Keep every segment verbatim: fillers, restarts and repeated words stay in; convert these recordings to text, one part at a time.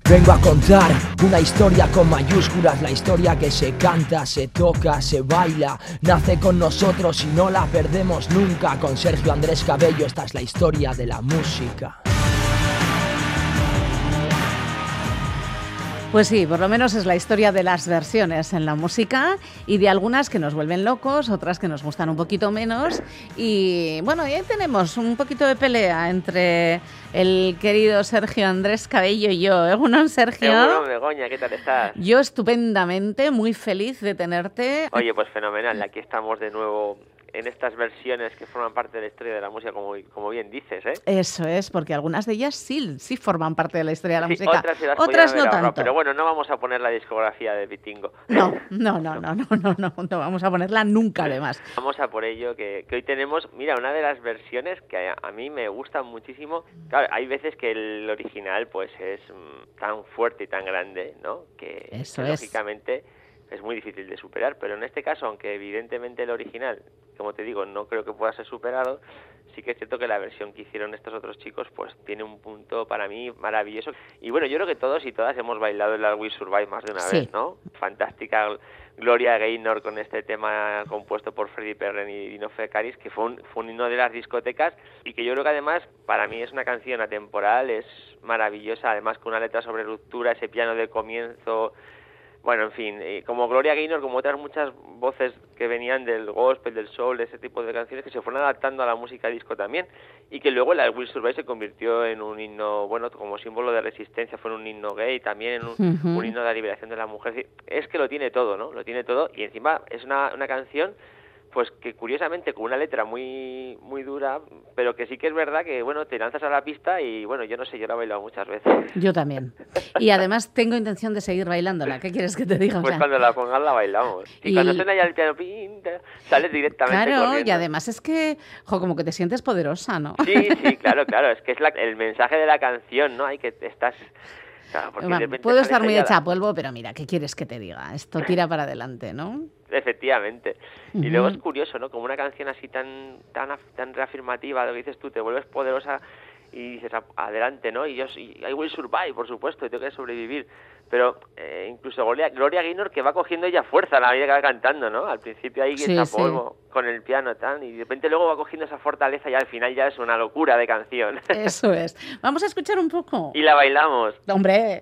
Vengo a contar una historia con mayúsculas, la historia que se canta, se toca, se baila, nace con nosotros y no la perdemos nunca. Con Sergio Andrés Cabello, esta es la historia de la música. Pues sí, por lo menos es la historia de las versiones en la música y de algunas que nos vuelven locos, otras que nos gustan un poquito menos. Y bueno, y ahí tenemos un poquito de pelea entre el querido Sergio Andrés Cabello y yo. ¿Eh, bueno, Sergio? Bueno, Begoña, ¿qué tal estás? Yo estupendamente, muy feliz de tenerte. Oye, pues fenomenal, aquí estamos de nuevo en estas versiones que forman parte de la historia de la música, como, como bien dices, ¿eh? Eso es, porque algunas de ellas sí, sí forman parte de la historia de la sí, música. Otras, se las otras no ahorrado, tanto. Pero bueno, no vamos a poner la discografía de Pitingo. No, no, no, no, no, no, no, no vamos a ponerla nunca, además. Vamos a por ello, que, que hoy tenemos, mira, una de las versiones que a, a mí me gusta muchísimo. Claro, hay veces que el original pues es mmm, tan fuerte y tan grande, ¿no? Que, Eso que es. lógicamente es muy difícil de superar, pero en este caso, aunque evidentemente el original, como te digo, no creo que pueda ser superado, sí que es cierto que la versión que hicieron estos otros chicos pues tiene un punto para mí maravilloso. Y bueno, yo creo que todos y todas hemos bailado el Will Survive más de una sí. vez, ¿no? Fantástica Gloria Gaynor con este tema compuesto por Freddie Perren y Dino Fekaris, que fue un, fue un himno de las discotecas y que yo creo que además para mí es una canción atemporal, es maravillosa, además con una letra sobre ruptura, ese piano de comienzo. Bueno, en fin, eh, como Gloria Gaynor, como otras muchas voces que venían del gospel, del soul, de ese tipo de canciones que se fueron adaptando a la música disco también, y que luego la Will Survive se convirtió en un himno, bueno, como símbolo de resistencia, fue un himno gay, también en un, uh-huh. un himno de la liberación de la mujer. Es que lo tiene todo, ¿no? Lo tiene todo, y encima es una, una canción pues que curiosamente con una letra muy muy dura, pero que sí que es verdad que, bueno, te lanzas a la pista y, bueno, yo no sé, yo la he bailado muchas veces. Yo también. Y además tengo intención de seguir bailándola. ¿Qué quieres que te diga? Pues o sea, cuando la pongas la bailamos. Y, y cuando suena ya el piano, pinta, sales directamente Claro, corriendo. Y además es que, jo, como que te sientes poderosa, ¿no? Sí, sí, claro, claro. Es que es la, el mensaje de la canción, ¿no? Hay que estás... Claro, bueno, puedo estar muy hecha a polvo, pero mira, ¿qué quieres que te diga? Esto tira para adelante, ¿no? Efectivamente. Uh-huh. Y luego es curioso, ¿no? Como una canción así tan tan tan reafirmativa, lo que dices tú, te vuelves poderosa y dices, adelante, ¿no? Y yo, y I will survive, por supuesto, y tengo que sobrevivir. Pero eh, incluso Gloria, Gloria Gaynor, que va cogiendo ella fuerza a la medida que va cantando, ¿no? Al principio ahí sí, está sí. polvo con el piano tan, y de repente luego va cogiendo esa fortaleza y al final ya es una locura de canción. Eso es. Vamos a escuchar un poco. Y la bailamos. ¡Hombre!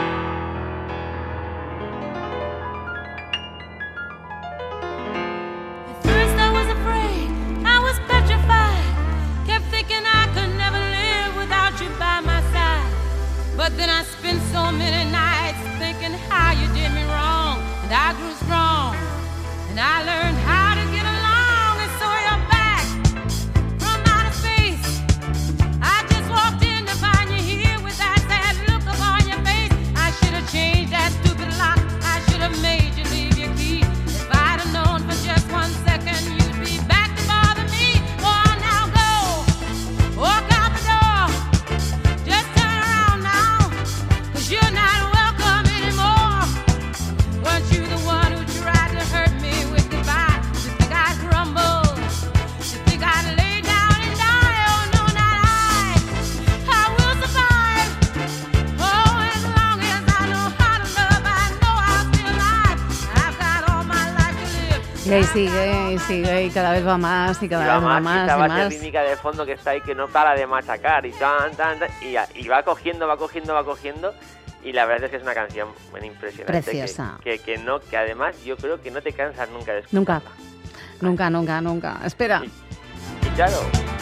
But then I spent so many nights thinking how you did me wrong, and I grew strong, and I learned how to get along, and so you're back from outer space. I just walked in to find you here with that sad look upon your face. I should have changed that stupid lock, I should have made you leave your key. If I'd have known for just one second you'd be back to bother me. Go on now, go, walk out the door, just turn around now. You're not welcome anymore. Weren't you the one who tried to hurt me with goodbye? You think I'd crumble? You think I'd lay down and die? Oh no, not I. I will survive. Oh, as long as I know how to love, I know I'll be alive. I've got all my life to live. Y ahí sigue, y sigue, y cada vez va más, y cada y va vez va más, más, y esta y base más. rítmica de fondo que está ahí, que no para de machacar, y tan, tan, tan, y, y va cogiendo, va cogiendo, va cogiendo, y la verdad es que es una canción muy impresionante. Preciosa. Que, que, que no, que además yo creo que no te cansas nunca de escucharla. Nunca, nunca, nunca, nunca. Espera. Y, y claro...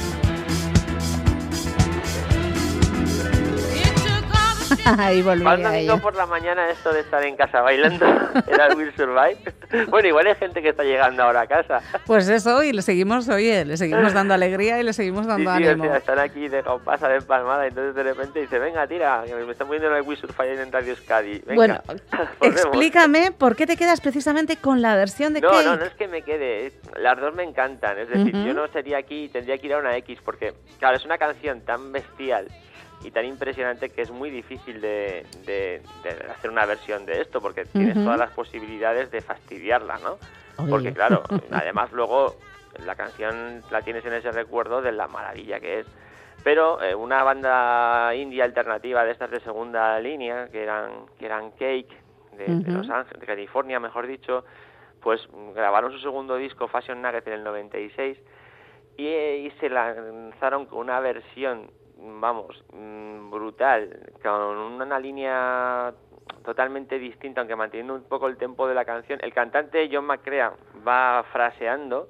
Ahí volví ¿Cuándo a domingo ella. por la mañana esto de estar en casa bailando era Will Survive? Bueno, igual hay gente que está llegando ahora a casa. Pues eso, y le seguimos, oye, le seguimos dando alegría y le seguimos dando sí, sí, ánimo. O sea, están aquí de compasa, de empalmada, y entonces de repente dice, venga, tira, que me están poniendo el Will Survive en Radio Euskadi. Venga, bueno, volvemos. Explícame por qué te quedas precisamente con la versión de no, Cake. No, no es que me quede, las dos me encantan, es decir, Uh-huh. yo no sería aquí, tendría que ir a una X, porque, claro, es una canción tan bestial y tan impresionante que es muy difícil de, de, de hacer una versión de esto, porque tienes Uh-huh. todas las posibilidades de fastidiarla, ¿no? Oye. Porque, claro, además luego la canción la tienes en ese recuerdo de la maravilla que es Pero eh, una banda indie alternativa de estas de segunda línea, que eran que eran Cake, de, uh-huh. de Los Ángeles, de California, mejor dicho, pues grabaron su segundo disco, Fashion Nugget, en el noventa y seis, y, y se lanzaron con una versión, vamos, brutal, con una línea totalmente distinta, aunque manteniendo un poco el tempo de la canción. El cantante John McCrea va fraseando,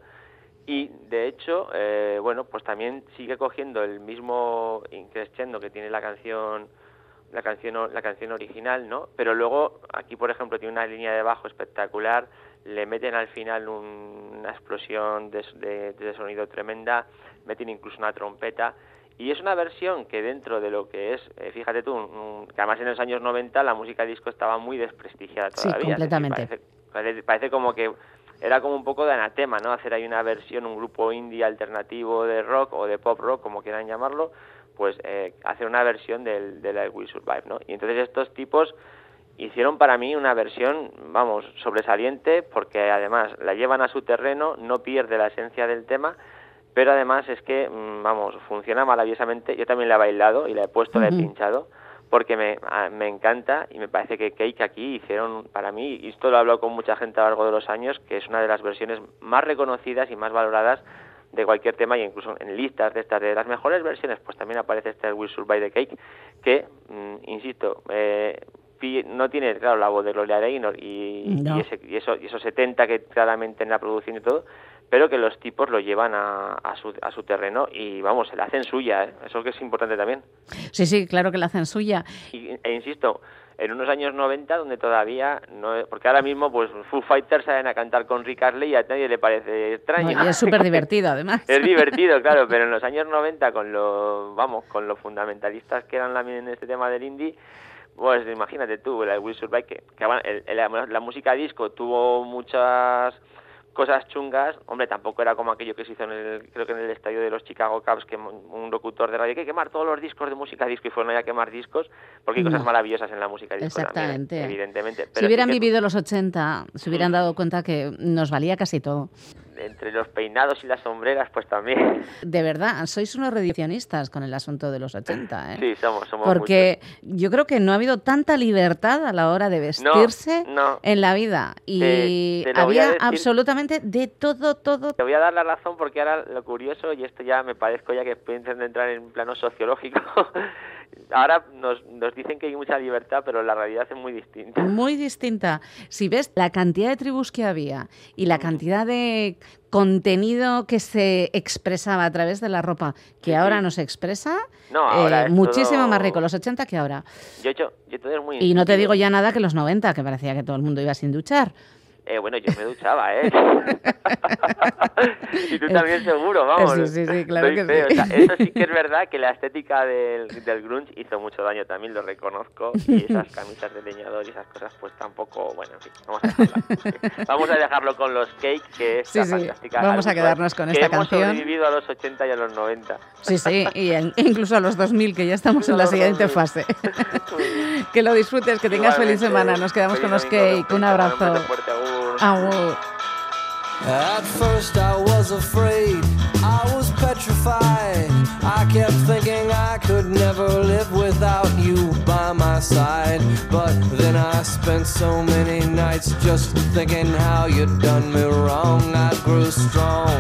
y de hecho, eh, bueno, pues también sigue cogiendo el mismo crescendo que tiene la canción, la canción, la canción original, ¿no? Pero luego aquí, por ejemplo, tiene una línea de bajo espectacular, le meten al final un, una explosión de, de, de sonido tremenda, meten incluso una trompeta, y es una versión que dentro de lo que es, eh, fíjate tú, un, un, que además en los años noventa la música disco estaba muy desprestigiada todavía. Sí, completamente. Es decir, parece, parece, parece como que era como un poco de anatema, ¿no? Hacer ahí una versión, un grupo indie alternativo de rock o de pop rock, como quieran llamarlo, pues eh, hacer una versión del, de la Will Survive, ¿no? Y entonces estos tipos hicieron para mí una versión, vamos, sobresaliente, porque además la llevan a su terreno, no pierde la esencia del tema, pero además es que, vamos, funciona maravillosamente. Yo también la he bailado y la he puesto, uh-huh. la he pinchado, porque me, me encanta, y me parece que Cake aquí hicieron, para mí, y esto lo he hablado con mucha gente a lo largo de los años, que es una de las versiones más reconocidas y más valoradas de cualquier tema, y incluso en listas de estas de las mejores versiones, pues también aparece este Will Survive de Cake, que, mm, insisto, eh, no tiene, claro, la voz de Gloria Gaynor y, no. y, ese, y, eso, y esos setenta que claramente en la producción y todo, pero que los tipos lo llevan a, a, su, a su terreno y, vamos, se la hacen suya, ¿eh? Eso que es importante también. Sí, sí, claro que la hacen suya. Y, e insisto, en unos años noventa donde todavía, no, porque ahora mismo pues Foo Fighters salen a cantar con Rick Astley y a nadie le parece extraño. No, y es súper divertido, además. Es divertido, claro, pero en los años noventa, con lo, vamos, con los fundamentalistas que eran también en este tema del indie, pues imagínate tú, la Will Survive, que, que el, el, la, la música disco tuvo muchas cosas chungas. Hombre, tampoco era como aquello que se hizo en el, creo que en el estadio de los Chicago Cubs, que un locutor de radio, que hay que quemar todos los discos de música disco, y fueron ahí a quemar discos, porque hay no. cosas maravillosas en la música disco. Exactamente. También, evidentemente. Pero si hubieran sí que, vivido los ochenta, se hubieran dado cuenta que nos valía casi todo. Entre los peinados y las sombreras, pues también. De verdad, sois unos reduccionistas con el asunto de los ochenta, ¿eh? Sí, somos, somos Porque muchos. Yo creo que no ha habido tanta libertad a la hora de vestirse no, no. en la vida. Y te, te había absolutamente de todo, todo. Te voy a dar la razón, porque ahora lo curioso, y esto ya me parezco ya que estoy intentando entrar en un plano sociológico, ahora nos, nos dicen que hay mucha libertad, pero la realidad es muy distinta. Muy distinta. Si ves la cantidad de tribus que había y la cantidad de contenido que se expresaba a través de la ropa que sí, ahora sí. no se expresa, no, ahora eh, muchísimo todo... más rico los ochenta que ahora. Yo, yo, yo todo es muy y no te digo ya nada que los noventa, que parecía que todo el mundo iba sin duchar. Eh, bueno, yo me duchaba, ¿eh? Y tú también seguro, vamos. Sí, sí, sí, claro que feo. sí. O sea, eso sí que es verdad que la estética del, del grunge hizo mucho daño también, lo reconozco. Y esas camisas de leñador y esas cosas, pues tampoco, bueno, en fin, vamos a dejarlo. Vamos a dejarlo con los Cake, que es sí, sí. fantástica. Vamos a quedarnos con esta canción. Hemos sobrevivido a los ochenta y a los noventa. Sí, sí, y en, incluso a los dos mil, que ya estamos en la siguiente fase. Que lo disfrutes, que tengas feliz semana. Nos quedamos con los Cake. Un abrazo. Agur. At first I was afraid, I was petrified. I kept thinking I could never live without you by my side. But then I spent so many nights just thinking how you'd done me wrong. I grew strong,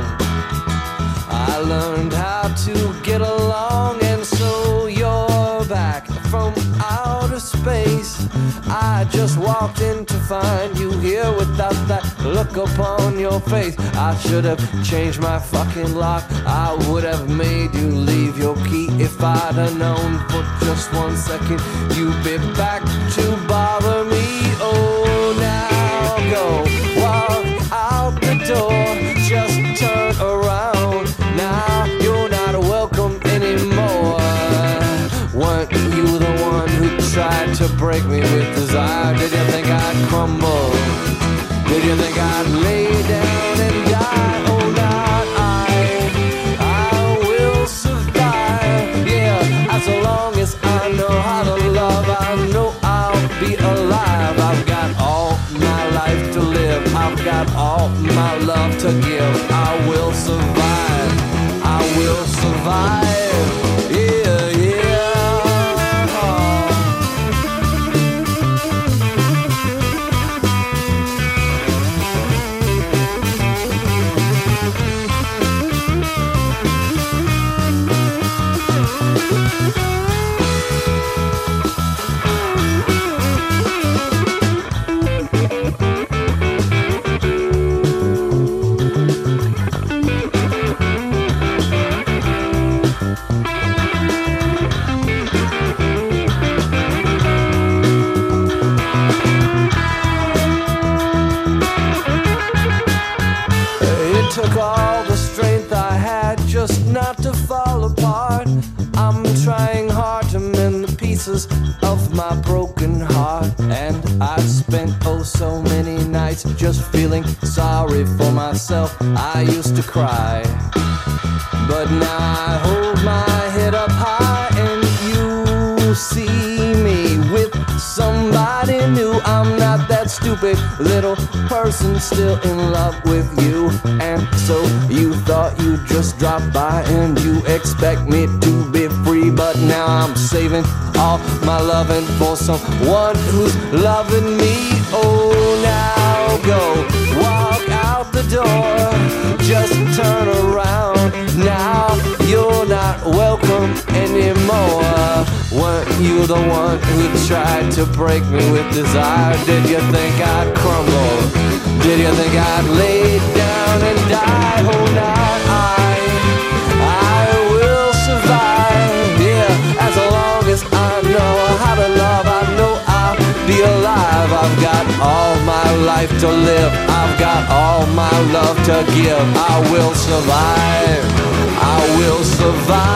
I learned how to get along. And so you're back from outer space. I just walked in to find you here without that look upon your face. I should have changed my fucking lock. I would have made you leave your key if I'd have known for just one second you'd be back to bother me. Oh, now go walk out the door, just turn around. Now you're not welcome anymore. Weren't you the one who tried to break me with desire? Did you think I'd crumble? Did you think I'd lay down and die? Oh, not I. I will survive. Yeah, as long as I know how to love, I know I'll be alive. I've got all my life to live. I've got all my love to give. I will survive. I will survive. Yeah. to fall apart. I'm trying hard to mend the pieces of my broken heart. And I've spent oh so many nights just feeling sorry for myself. I used to cry, but now I hold my head up high, and you see me with somebody new. I'm not that stupid little person still in love with you. And so you thought you'd just drop by and you expect me to be free, but now I'm saving all my loving for someone who's loving me. Oh, now go walk out the door, just turn around. Now you're not welcome anymore. Weren't you the one who tried to break me with desire? Did you think I'd crumble? Did you think I'd lay down and die? Oh, now I, I will survive. Yeah, as long as I know how to love, I know I'll be alive. I've got all my life to live. I've got all my love to give. I will survive. I will survive.